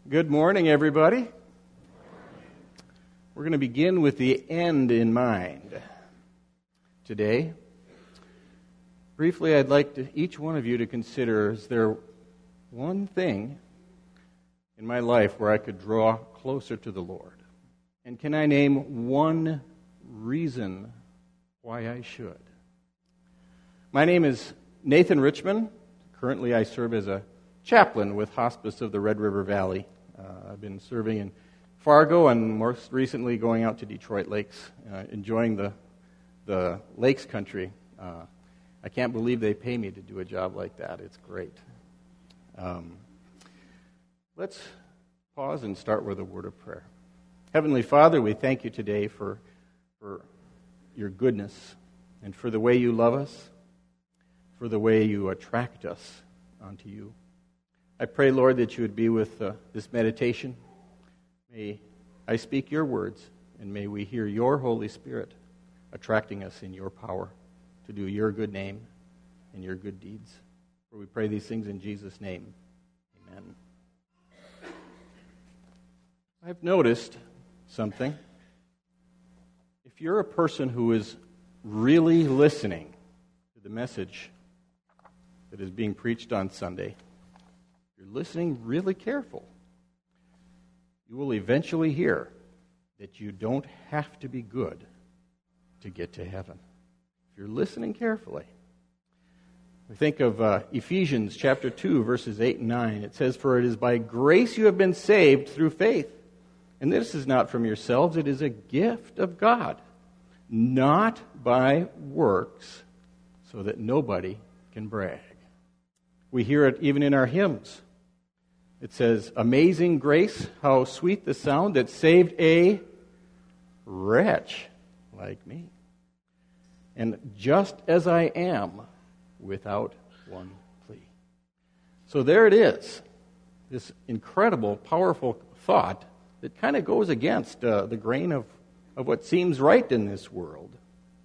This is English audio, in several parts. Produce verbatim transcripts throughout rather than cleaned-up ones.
Good morning, everybody. We're going to begin with the end in mind today. Briefly, I'd like to, each one of you to consider, is there one thing in my life where I could draw closer to the Lord? And can I name one reason why I should? My name is Nathan Richmond. Currently, I serve as a chaplain with Hospice of the Red River Valley. Uh, I've been serving in Fargo and most recently going out to Detroit Lakes, uh, enjoying the the lakes country. Uh, I can't believe they pay me to do a job like that. It's great. Um, let's pause and start with a word of prayer. Heavenly Father, we thank you today for for your goodness and for the way you love us, for the way you attract us onto you. I pray, Lord, that you would be with uh, this meditation. May I speak your words, and may we hear your Holy Spirit attracting us in your power to do your good name and your good deeds. For we pray these things in Jesus' name. Amen. I've noticed something. If you're a person who is really listening to the message that is being preached on Sunday, you're listening really careful, you will eventually hear that you don't have to be good to get to heaven. If you're listening carefully. We think of uh, Ephesians chapter two, verses eight and nine. It says, "For it is by grace you have been saved through faith. And this is not from yourselves, it is a gift of God, not by works, so that nobody can brag." We hear it even in our hymns. It says, "Amazing grace, how sweet the sound that saved a wretch like me. And just as I am, without one plea." So there it is, this incredible, powerful thought that kind of goes against uh, the grain of, of what seems right in this world.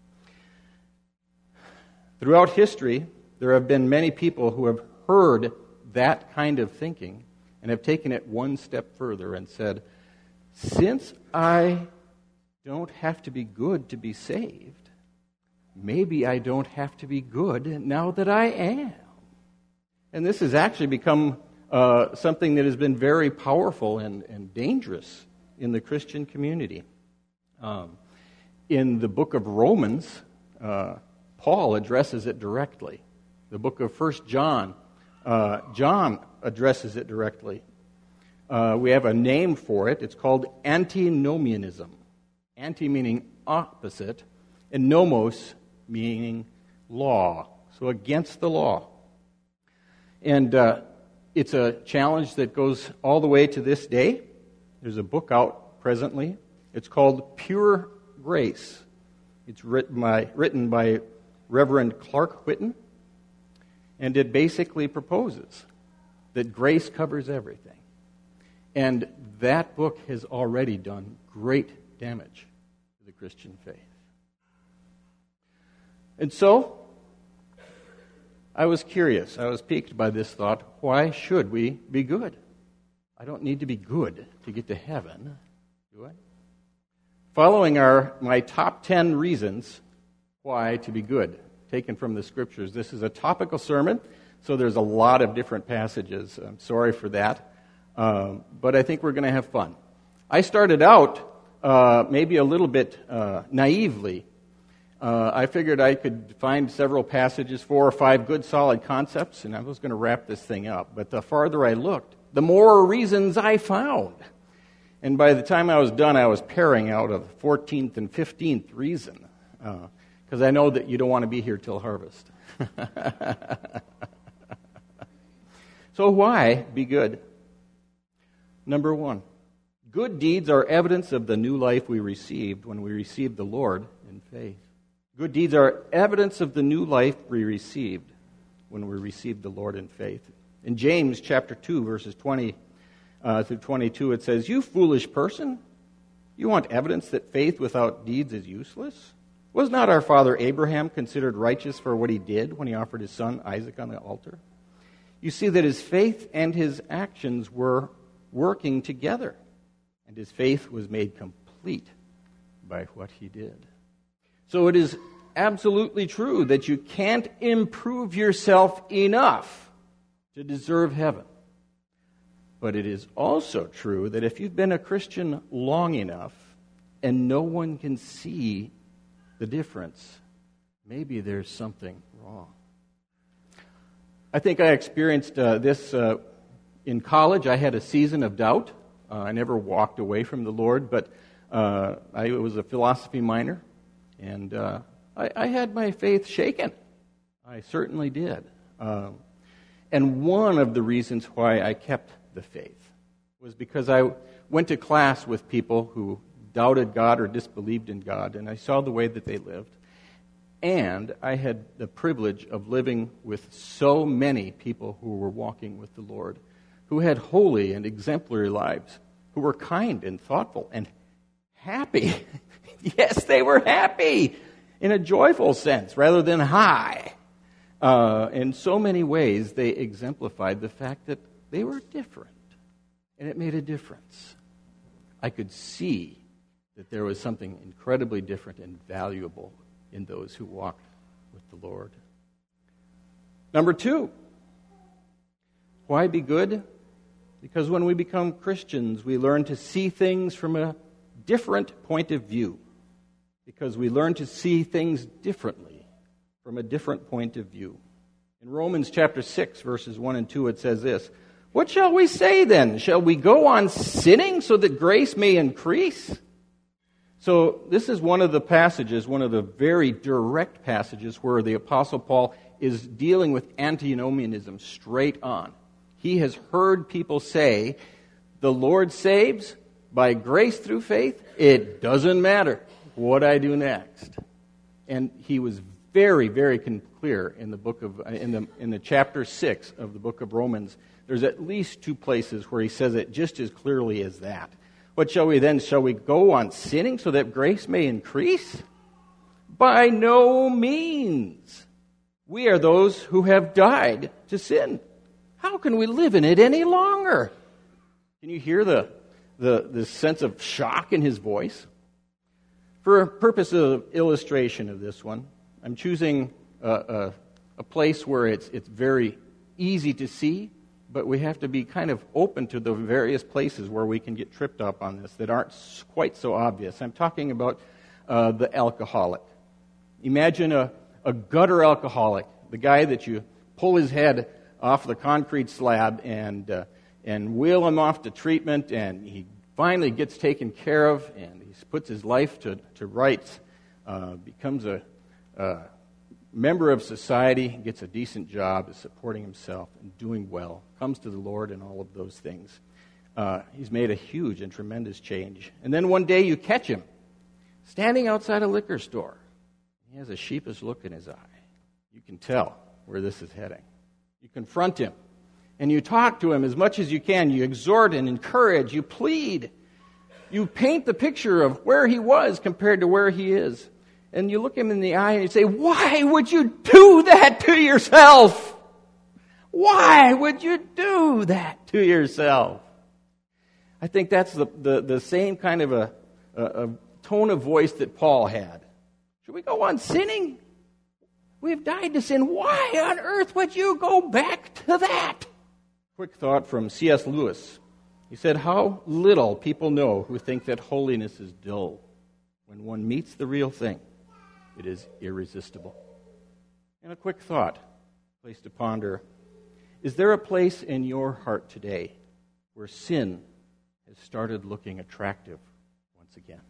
Throughout history, there have been many people who have heard that kind of thinking and have taken it one step further and said, since I don't have to be good to be saved, maybe I don't have to be good now that I am. And this has actually become uh, something that has been very powerful and, and dangerous in the Christian community. Um, in the book of Romans, uh, Paul addresses it directly. The book of First John, uh, John addresses it directly. Uh, we have a name for it. It's called antinomianism. Anti meaning opposite, and nomos meaning law. So against the law. And uh, it's a challenge that goes all the way to this day. There's a book out presently. It's called Pure Grace. It's written by, written by Reverend Clark Whitten. And it basically proposes that grace covers everything. And that book has already done great damage to the Christian faith. And so, I was curious. I was piqued by this thought. Why should we be good? I don't need to be good to get to heaven, do I? Following are my top ten reasons why to be good, taken from the Scriptures. This is a topical sermon, so there's a lot of different passages. I'm sorry for that. Um, but I think we're going to have fun. I started out uh, maybe a little bit uh, naively. Uh, I figured I could find several passages, four or five good solid concepts, and I was going to wrap this thing up. But the farther I looked, the more reasons I found. And by the time I was done, I was pairing out a fourteenth and fifteenth reason. Uh, Because I know that you don't want to be here till harvest. So why be good? Number one, good deeds are evidence of the new life we received when we received the Lord in faith. Good deeds are evidence of the new life we received when we received the Lord in faith. In James chapter two, verses twenty uh, through twenty-two, it says, "You foolish person, you want evidence that faith without deeds is useless? Was not our father Abraham considered righteous for what he did when he offered his son Isaac on the altar? You see that his faith and his actions were working together, and his faith was made complete by what he did. So it is absolutely true that you can't improve yourself enough to deserve heaven. But it is also true that if you've been a Christian long enough and no one can see the difference, maybe there's something wrong. I think I experienced uh, this uh, in college. I had a season of doubt. Uh, I never walked away from the Lord, but uh, I was a philosophy minor, and uh, I, I had my faith shaken. I certainly did. Um, and one of the reasons why I kept the faith was because I went to class with people who doubted God or disbelieved in God, and I saw the way that they lived. And I had the privilege of living with so many people who were walking with the Lord, who had holy and exemplary lives, who were kind and thoughtful and happy. Yes, they were happy in a joyful sense rather than high. Uh, in so many ways, they exemplified the fact that they were different, and it made a difference. I could see that there was something incredibly different and valuable in those who walked with the Lord. Number two, why be good? Because when we become Christians, we learn to see things from a different point of view. Because we learn to see things differently from a different point of view. In Romans chapter six, verses one and two, it says this, "What shall we say then? Shall we go on sinning so that grace may increase?" So this is one of the passages, one of the very direct passages where the Apostle Paul is dealing with antinomianism straight on. He has heard people say, the Lord saves by grace through faith. It doesn't matter what I do next. And he was very, very clear in the book of in the in the chapter six of the book of Romans. There's at least two places where he says it just as clearly as that. What shall we then? Shall we go on sinning so that grace may increase? By no means. We are those who have died to sin. How can we live in it any longer? Can you hear the, the, the sense of shock in his voice? For purpose of illustration of this one, I'm choosing a, a, a place where it's it's very easy to see, but we have to be kind of open to the various places where we can get tripped up on this that aren't quite so obvious. I'm talking about uh, the alcoholic. Imagine a, a gutter alcoholic, the guy that you pull his head off the concrete slab and uh, and wheel him off to treatment, and he finally gets taken care of, and he puts his life to, to rights, uh, becomes a, a member of society, gets a decent job, is supporting himself and doing well, comes to the Lord and all of those things. Uh, he's made a huge and tremendous change. And then one day you catch him standing outside a liquor store. He has a sheepish look in his eye. You can tell where this is heading. You confront him, and you talk to him as much as you can. You exhort and encourage. You plead. You paint the picture of where he was compared to where he is. And you look him in the eye and you say, why would you do that to yourself? Why would you do that to yourself? I think that's the, the, the same kind of a, a, a tone of voice that Paul had. Should we go on sinning? We've died to sin. Why on earth would you go back to that? Quick thought from C S Lewis. He said, how little people know who think that holiness is dull. When one meets the real thing, it is irresistible. And a quick thought, place to ponder. Is there a place in your heart today where sin has started looking attractive once again?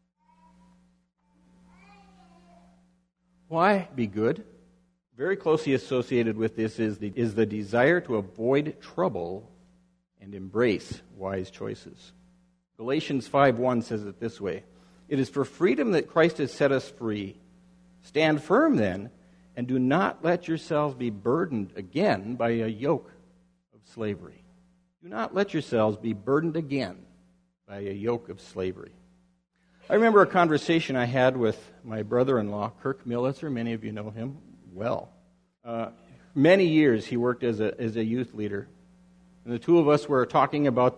Why be good? Very closely associated with this is the, is the desire to avoid trouble and embrace wise choices. Galatians five one says it this way, it is for freedom that Christ has set us free. Stand firm then, and do not let yourselves be burdened again by a yoke of slavery. Do not let yourselves be burdened again by a yoke of slavery. I remember a conversation I had with my brother-in-law, Kirk Millitzer. Many of you know him well. Uh, many years he worked as a as a youth leader. And the two of us were talking about the,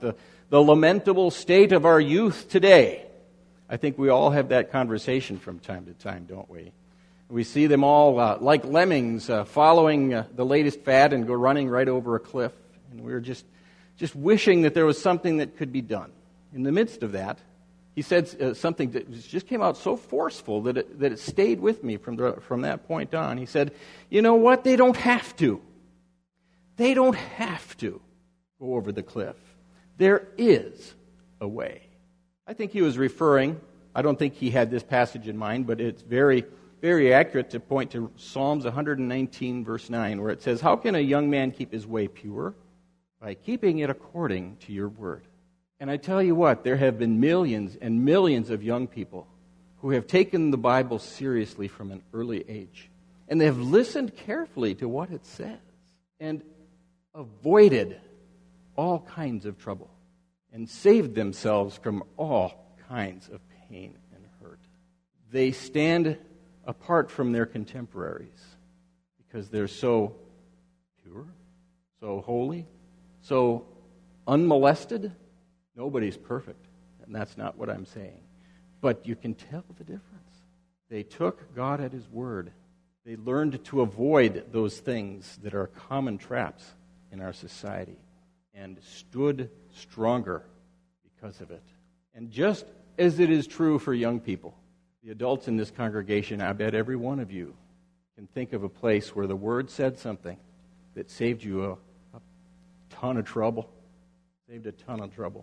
the lamentable state of our youth today. I think we all have that conversation from time to time, don't we? We see them all uh, like lemmings uh, following uh, the latest fad and go running right over a cliff. And we're just, just wishing that there was something that could be done. In the midst of that, he said uh, something that just came out so forceful that it, that it stayed with me from, the, from that point on. He said, you know what? They don't have to. They don't have to go over the cliff. There is a way. I think he was referring, I don't think he had this passage in mind, but it's very, very accurate to point to Psalms one nineteen, verse nine, where it says, how can a young man keep his way pure? By keeping it according to your word. And I tell you what, there have been millions and millions of young people who have taken the Bible seriously from an early age. And they have listened carefully to what it says and avoided all kinds of trouble and saved themselves from all kinds of pain and hurt. They stand apart from their contemporaries because they're so pure, so holy, so unmolested. Nobody's perfect, and that's not what I'm saying. But you can tell the difference. They took God at His word. They learned to avoid those things that are common traps in our society and stood stronger because of it. And just as it is true for young people, the adults in this congregation, I bet every one of you can think of a place where the Word said something that saved you a, a ton of trouble. Saved a ton of trouble.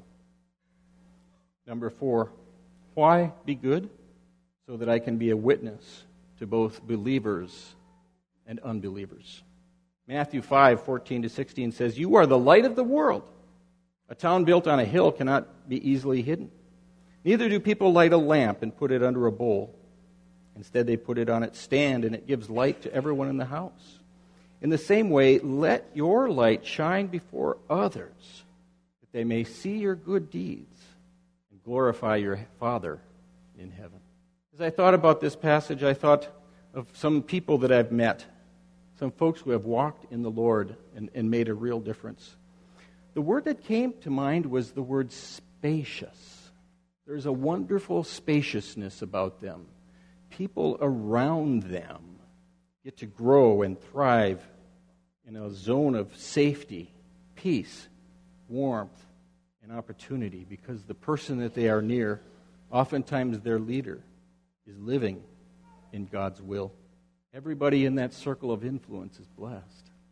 Number four, why be good? So that I can be a witness to both believers and unbelievers. Matthew five, fourteen to sixteen says, you are the light of the world. A town built on a hill cannot be easily hidden. Neither do people light a lamp and put it under a bowl. Instead, they put it on its stand, and it gives light to everyone in the house. In the same way, let your light shine before others, that they may see your good deeds and glorify your Father in heaven. As I thought about this passage, I thought of some people that I've met, some folks who have walked in the Lord and, and made a real difference. The word that came to mind was the word spacious. There's a wonderful spaciousness about them. People around them get to grow and thrive in a zone of safety, peace, warmth, and opportunity because the person that they are near, oftentimes their leader, is living in God's will. Everybody in that circle of influence is blessed.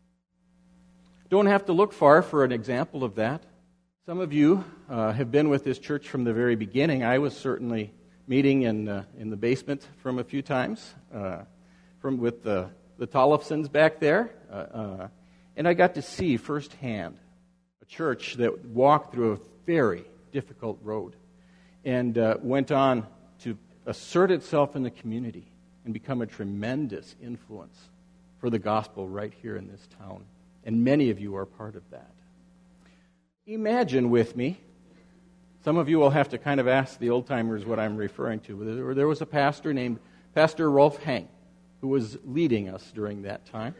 Don't have to look far for an example of that. Some of you uh, have been with this church from the very beginning. I was certainly meeting in uh, in the basement from a few times, uh, from with the the Tollefsons back there, uh, uh, and I got to see firsthand a church that walked through a very difficult road and uh, went on to assert itself in the community and become a tremendous influence for the gospel right here in this town. And many of you are part of that. Imagine with me, some of you will have to kind of ask the old-timers what I'm referring to. There was a pastor named Pastor Rolf Hang who was leading us during that time.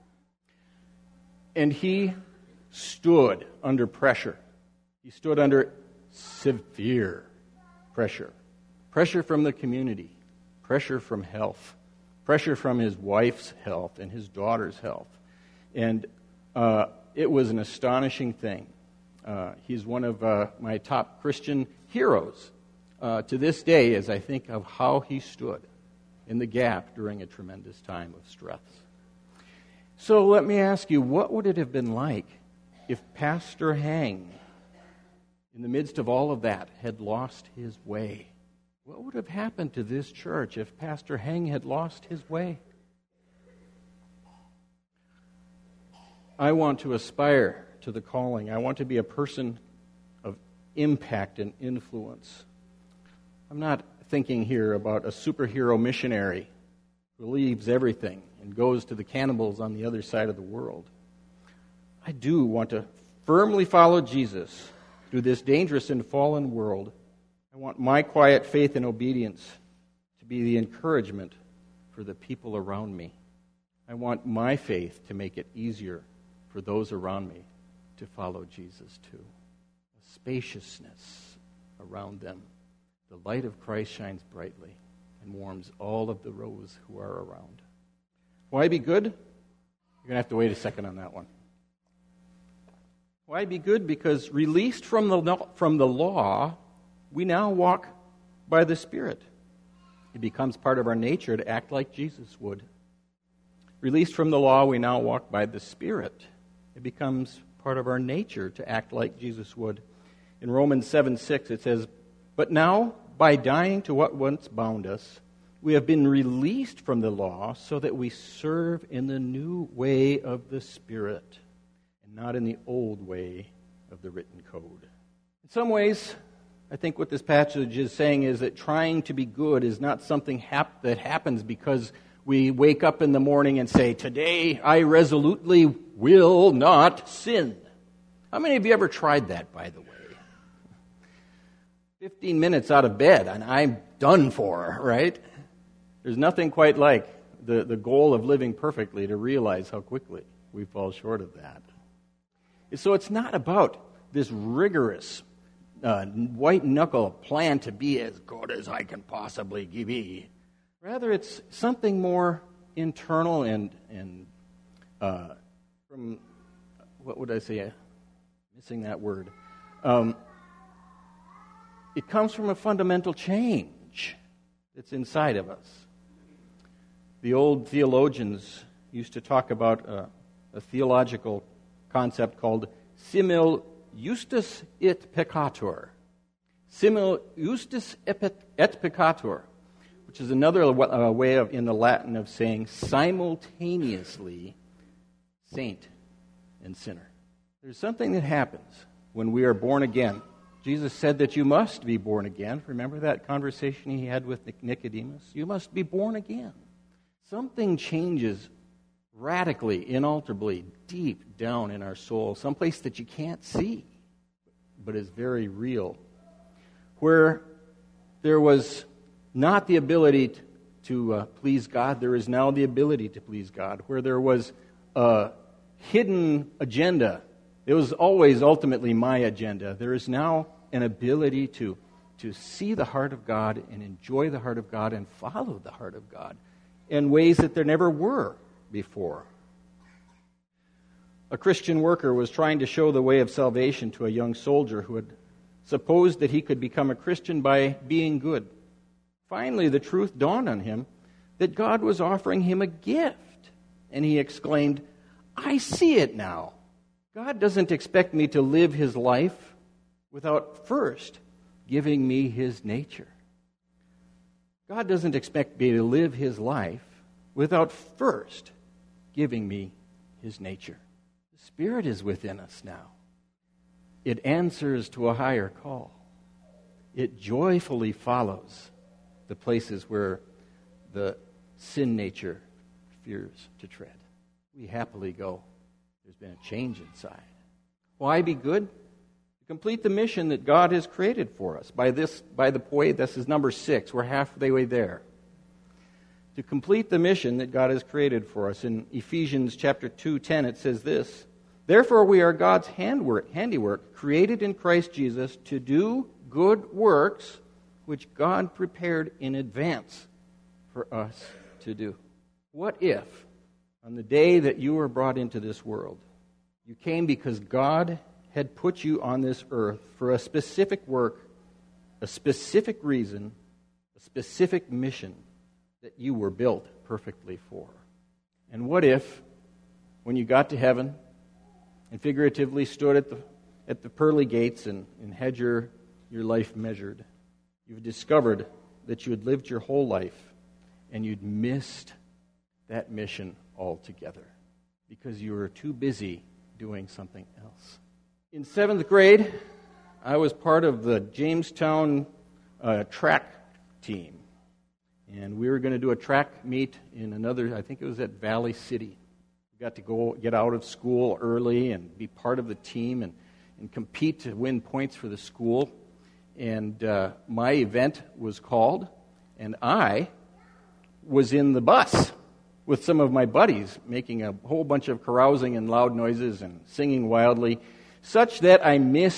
And he stood under pressure. He stood under severe pressure. Pressure from the community, pressure from health, pressure from his wife's health and his daughter's health. And uh, it was an astonishing thing. Uh, he's one of uh, my top Christian heroes uh, to this day as I think of how he stood in the gap during a tremendous time of stress. So let me ask you, what would it have been like if Pastor Hang, in the midst of all of that, had lost his way? What would have happened to this church if Pastor Hang had lost his way? I want to aspire to the calling. I want to be a person of impact and influence. I'm not thinking here about a superhero missionary who leaves everything and goes to the cannibals on the other side of the world. I do want to firmly follow Jesus through this dangerous and fallen world. I want my quiet faith and obedience to be the encouragement for the people around me. I want my faith to make it easier for those around me to follow Jesus too. A spaciousness around them. The light of Christ shines brightly and warms all of the rows who are around. Why be good? You're going to have to wait a second on that one. Why be good? Because released from the, from the law, we now walk by the Spirit. It becomes part of our nature to act like Jesus would. Released from the law, we now walk by the Spirit. It becomes part of our nature to act like Jesus would. In Romans seven six, it says, "But now, by dying to what once bound us, we have been released from the law so that we serve in the new way of the Spirit, and not in the old way of the written code." In some ways, I think what this passage is saying is that trying to be good is not something hap- that happens because we wake up in the morning and say, "Today I resolutely will not sin." How many of you ever tried that, by the way? Fifteen minutes out of bed and I'm done for, right? There's nothing quite like the, the goal of living perfectly to realize how quickly we fall short of that. So it's not about this rigorous, uh, white-knuckle plan to be as good as I can possibly be. Rather, it's something more internal and, and uh, from, what would I say, missing that word. Um, it comes from a fundamental change that's inside of us. The old theologians used to talk about a, a theological concept called simul justus et peccator. Simul justus et peccator, which is another uh, way of, in the Latin of saying simultaneously saint and sinner. There's something that happens when we are born again. Jesus said that you must be born again. Remember that conversation he had with Nicodemus? You must be born again. Something changes radically, inalterably, deep down in our soul, someplace that you can't see, but is very real, where there was not the ability to, to uh, please God, there is now the ability to please God. Where there was a hidden agenda, it was always ultimately my agenda. There is now an ability to, to see the heart of God and enjoy the heart of God and follow the heart of God in ways that there never were before. A Christian worker was trying to show the way of salvation to a young soldier who had supposed that he could become a Christian by being good. Finally, the truth dawned on him that God was offering him a gift, and he exclaimed, "I see it now. God doesn't expect me to live his life without first giving me his nature. God doesn't expect me to live his life without first giving me his nature." The Spirit is within us now. It answers to a higher call. It joyfully follows the places where the sin nature fears to tread. We happily go. There's been a change inside. Why be good? To complete the mission that God has created for us. By this, by the way, this is number six. We're halfway there. To complete the mission that God has created for us. In Ephesians chapter two ten, it says this: "Therefore we are God's handwork, handiwork, created in Christ Jesus to do good works, which God prepared in advance for us to do." What if, on the day that you were brought into this world, you came because God had put you on this earth for a specific work, a specific reason, a specific mission that you were built perfectly for? And what if, when you got to heaven and figuratively stood at the at the pearly gates and, and had your, your life measured, you've discovered that you had lived your whole life and you'd missed that mission altogether because you were too busy doing something else. In seventh grade, I was part of the Jamestown uh, track team. And we were going to do a track meet in another, I think it was at Valley City. We got to go get out of school early and be part of the team and, and compete to win points for the school. And uh, my event was called, and I was in the bus with some of my buddies, making a whole bunch of carousing and loud noises and singing wildly, such that I missed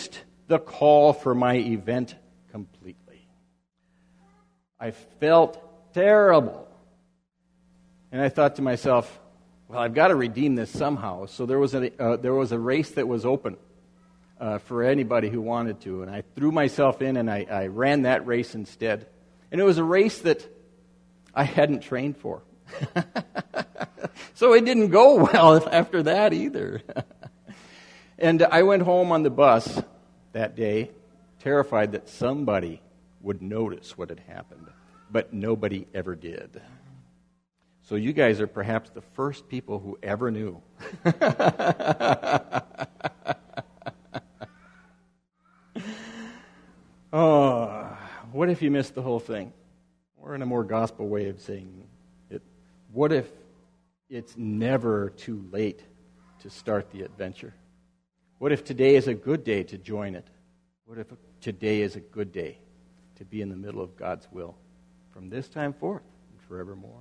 the call for my event completely. I felt terrible. And I thought to myself, well, I've got to redeem this somehow. So there was a, uh, there was a race that was open uh, for anybody who wanted to. And I threw myself in and I, I ran that race instead. And it was a race that I hadn't trained for. So it didn't go well after that either. And I went home on the bus that day, terrified that somebody would notice what had happened. But nobody ever did. So you guys are perhaps the first people who ever knew. Oh, what if you missed the whole thing? Or in a more gospel way of saying it, what if it's never too late to start the adventure? What if today is a good day to join it? What if today is a good day to be in the middle of God's will from this time forth and forevermore?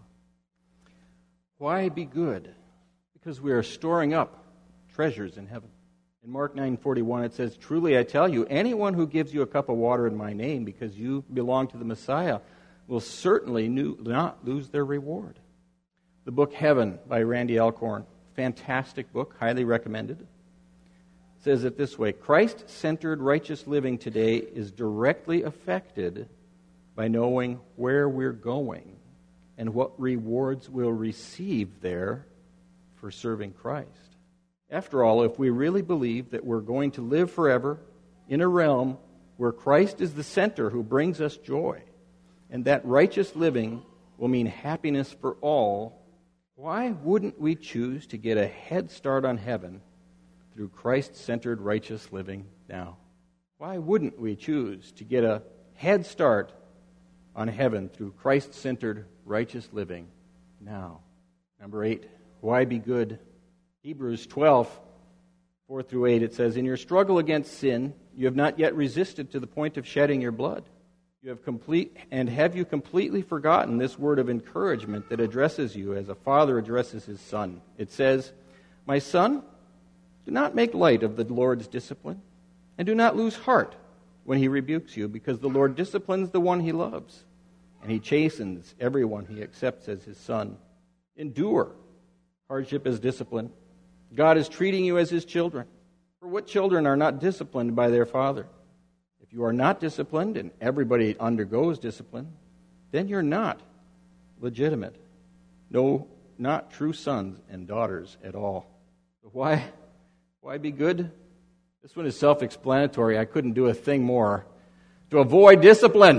Why be good? Because we are storing up treasures in heaven. In Mark nine forty-one it says, "Truly I tell you, anyone who gives you a cup of water in my name because you belong to the Messiah will certainly not lose their reward." The book Heaven by Randy Alcorn, fantastic book, highly recommended, says it this way: Christ-centered righteous living today is directly affected by knowing where we're going and what rewards we'll receive there for serving Christ. After all, if we really believe that we're going to live forever in a realm where Christ is the center who brings us joy, and that righteous living will mean happiness for all, why wouldn't we choose to get a head start on heaven through Christ-centered righteous living now? Why wouldn't we choose to get a head start on heaven through Christ-centered righteous living now? Number eight, why be good? Hebrews twelve, four through eight, it says, "In your struggle against sin, you have not yet resisted to the point of shedding your blood. You have complete and have you completely forgotten this word of encouragement that addresses you as a father addresses his son? It says, 'My son, do not make light of the Lord's discipline, and do not lose heart when he rebukes you, because the Lord disciplines the one he loves, and he chastens everyone he accepts as his son. Endure hardship as discipline. God is treating you as his children. For what children are not disciplined by their father? If you are not disciplined, and everybody undergoes discipline, then you're not legitimate. No, not true sons and daughters at all.'" So why, why be good? This one is self-explanatory. I couldn't do a thing more. To avoid discipline.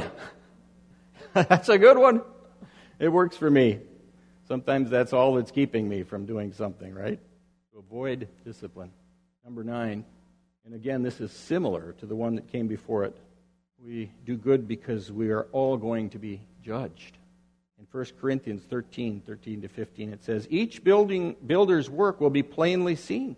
That's a good one. It works for me. Sometimes that's all that's keeping me from doing something, right? To avoid discipline. Number nine, and again, this is similar to the one that came before it. We do good because we are all going to be judged. In First Corinthians thirteen, thirteen to fifteen, it says, "Each building builder's work will be plainly seen,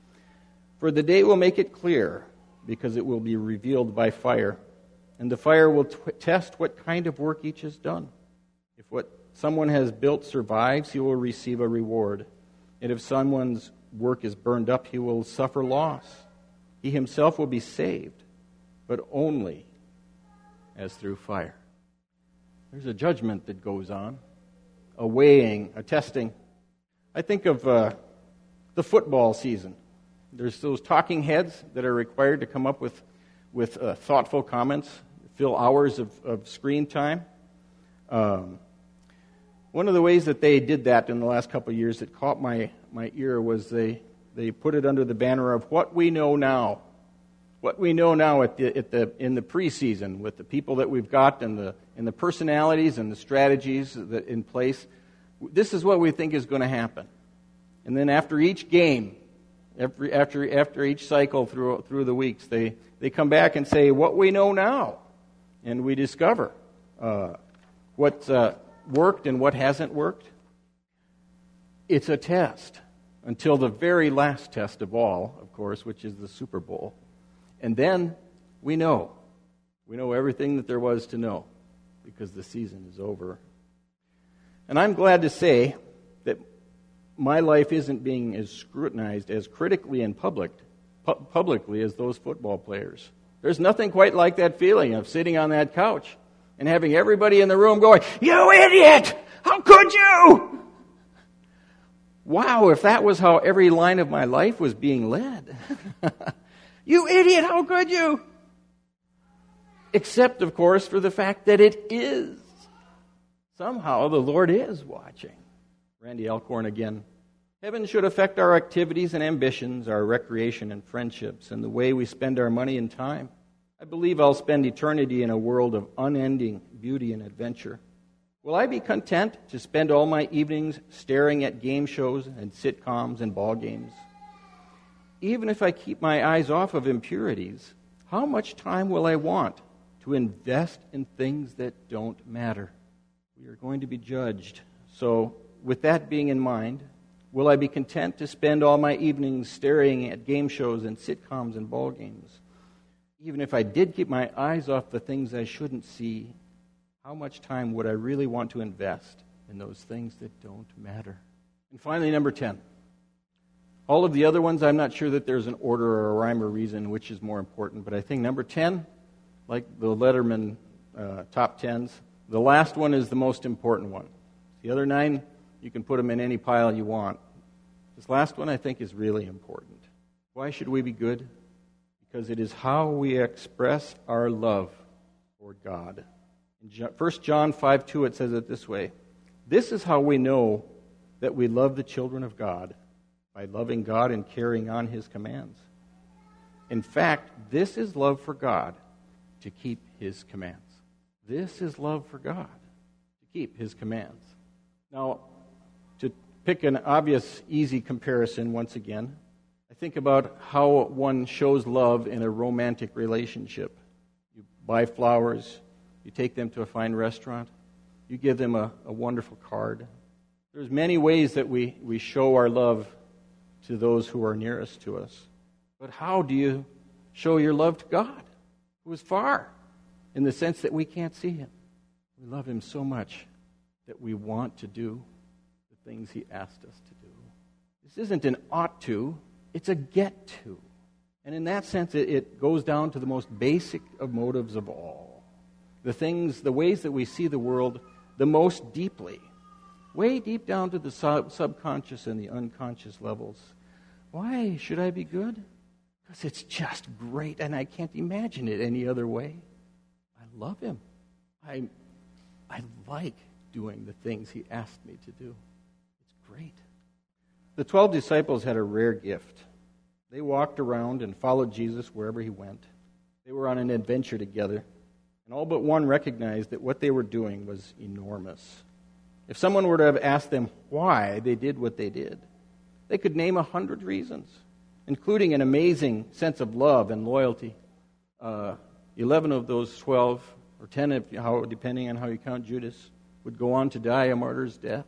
for the day will make it clear, because it will be revealed by fire. And the fire will t- test what kind of work each has done. If what someone has built survives, he will receive a reward. And if someone's work is burned up, he will suffer loss. He himself will be saved, but only as through fire." There's a judgment that goes on, a weighing, a testing. I think of uh, the football season. There's those talking heads that are required to come up with, with uh, thoughtful comments, fill hours of, of screen time. Um, one of the ways that they did that in the last couple of years that caught my, my ear was they, they put it under the banner of what we know now. What we know now at the, at the, in the preseason with the people that we've got and the, and the personalities and the strategies that in place. This is what we think is going to happen. And then after each game, After, after after each cycle through through the weeks, they, they come back and say what we know now, and we discover uh, what uh, worked and what hasn't worked. It's a test until the very last test of all, of course, which is the Super Bowl, and then we know we know everything that there was to know because the season is over. And I'm glad to say that my life isn't being as scrutinized as critically and public, pu- publicly as those football players. There's nothing quite like that feeling of sitting on that couch and having everybody in the room going, "You idiot! How could you?" Wow, if that was how every line of my life was being led. "You idiot, how could you?" Except, of course, for the fact that it is. Somehow the Lord is watching. Randy Alcorn again. Heaven should affect our activities and ambitions, our recreation and friendships, and the way we spend our money and time. I believe I'll spend eternity in a world of unending beauty and adventure. Will I be content to spend all my evenings staring at game shows and sitcoms and ball games? Even if I keep my eyes off of impurities, how much time will I want to invest in things that don't matter? We are going to be judged. So, with that being in mind, will I be content to spend all my evenings staring at game shows and sitcoms and ball games? Even if I did keep my eyes off the things I shouldn't see, how much time would I really want to invest in those things that don't matter? And finally, number ten. All of the other ones, I'm not sure that there's an order or a rhyme or reason which is more important, but I think number ten, like the Letterman uh, top tens, the last one is the most important one. The other nine, you can put them in any pile you want. This last one, I think, is really important. Why should we be good? Because it is how we express our love for God. In First John five two, it says it this way: "This is how we know that we love the children of God, by loving God and carrying on His commands. In fact, this is love for God, to keep His commands." This is love for God, to keep His commands. Now, to pick an obvious, easy comparison once again, I think about how one shows love in a romantic relationship. You buy flowers, you take them to a fine restaurant, you give them a, a wonderful card. There's many ways that we, we show our love to those who are nearest to us. But how do you show your love to God, who is far, in the sense that we can't see Him? We love Him so much that we want to do the things He asked us to do. This isn't an ought to, it's a get to. And in that sense, it, it goes down to the most basic of motives of all. The things, the ways that we see the world the most deeply, way deep down to the sub- subconscious and the unconscious levels. Why should I be good? Because it's just great, and I can't imagine it any other way. I love Him. I, I like doing the things He asked me to do. It's great. The twelve disciples had a rare gift. They walked around and followed Jesus wherever He went. They were on an adventure together, and all but one recognized that what they were doing was enormous. If someone were to have asked them why they did what they did, they could name a hundred reasons, including an amazing sense of love and loyalty. Uh, Eleven of those twelve, or ten, if, how, depending on how you count Judas, would go on to die a martyr's death.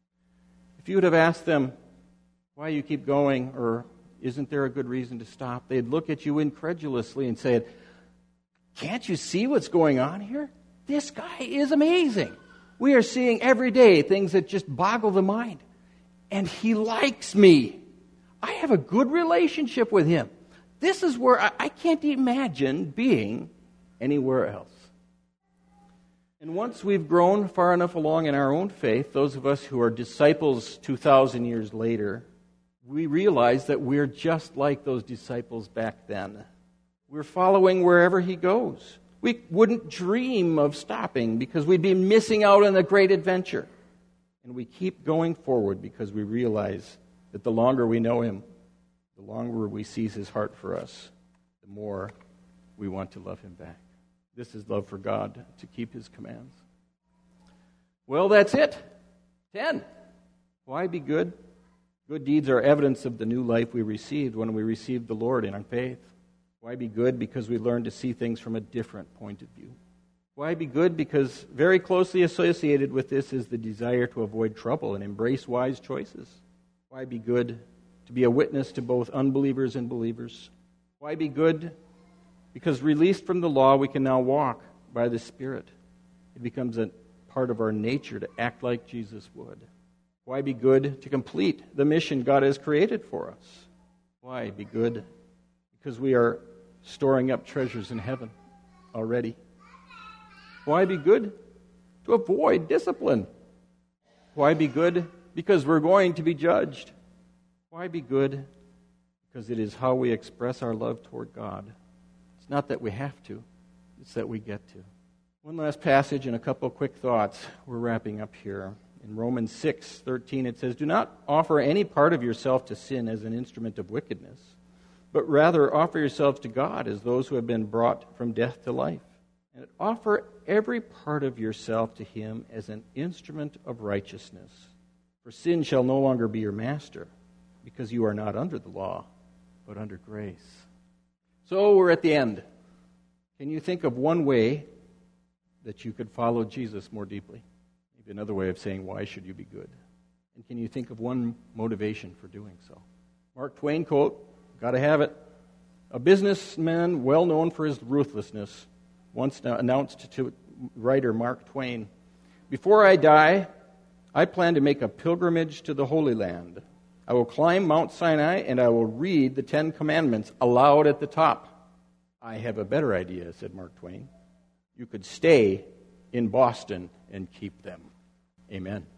If you would have asked them why you keep going, or isn't there a good reason to stop, they'd look at you incredulously and say, "Can't you see what's going on here? This guy is amazing. We are seeing every day things that just boggle the mind. And he likes me. I have a good relationship with him. This is where I, I can't imagine being anywhere else." And once we've grown far enough along in our own faith, those of us who are disciples two thousand years later, we realize that we're just like those disciples back then. We're following wherever He goes. We wouldn't dream of stopping because we'd be missing out on the great adventure. And we keep going forward because we realize that the longer we know Him, the longer we seize His heart for us, the more we want to love Him back. This is love for God, to keep His commands. Well, that's it. Ten. Why be good? Good deeds are evidence of the new life we received when we received the Lord in our faith. Why be good? Because we learn to see things from a different point of view. Why be good? Because very closely associated with this is the desire to avoid trouble and embrace wise choices. Why be good? To be a witness to both unbelievers and believers. Why be good? Because released from the law, we can now walk by the Spirit. It becomes a part of our nature to act like Jesus would. Why be good? To complete the mission God has created for us. Why be good? Because we are storing up treasures in heaven already. Why be good? To avoid discipline. Why be good? Because we're going to be judged. Why be good? Because it is how we express our love toward God. It's not that we have to, it's that we get to. One last passage and a couple quick thoughts. We're wrapping up here. In Romans six thirteen, it says, "Do not offer any part of yourself to sin as an instrument of wickedness, but rather offer yourselves to God as those who have been brought from death to life. And offer every part of yourself to Him as an instrument of righteousness. For sin shall no longer be your master, because you are not under the law, but under grace." So we're at the end. Can you think of one way that you could follow Jesus more deeply? Maybe another way of saying, why should you be good? And can you think of one motivation for doing so? Mark Twain quote, got to have it. A businessman well known for his ruthlessness once announced to writer Mark Twain, "Before I die, I plan to make a pilgrimage to the Holy Land. I will climb Mount Sinai and I will read the Ten Commandments aloud at the top." "I have a better idea," said Mark Twain. "You could stay in Boston and keep them." Amen.